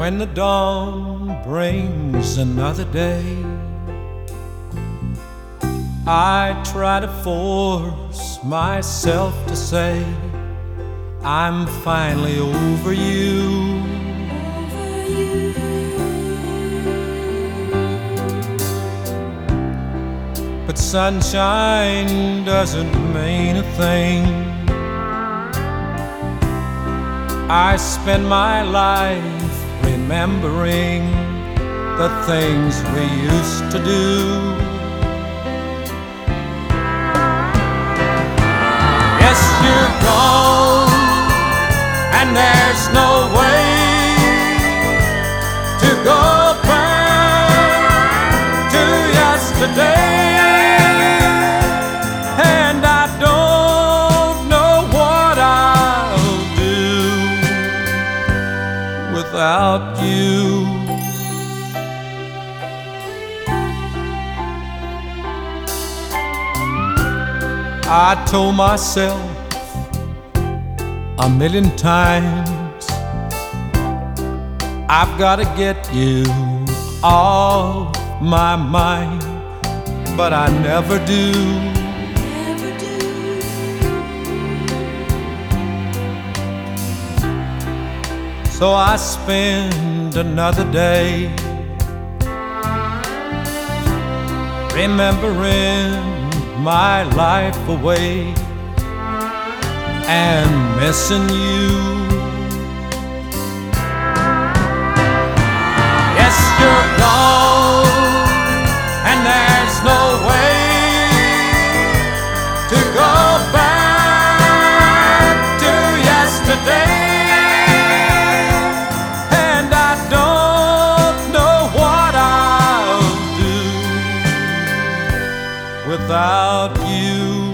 When the dawn brings another day, I try to force myself to say I'm finally over you. But sunshine doesn't mean a thing. I spend my life remembering the things we used to do. Yes, you're gone, and there's no way to go back to yesterday. And I don't know what I'll do without you. I told myself a million times, I've got to get you off my mind, but I never do. So I spend another day remembering my life away and missing you. Yes, you're gone, and there's no way to go back to yesterday. And I don't know what I'll do without you.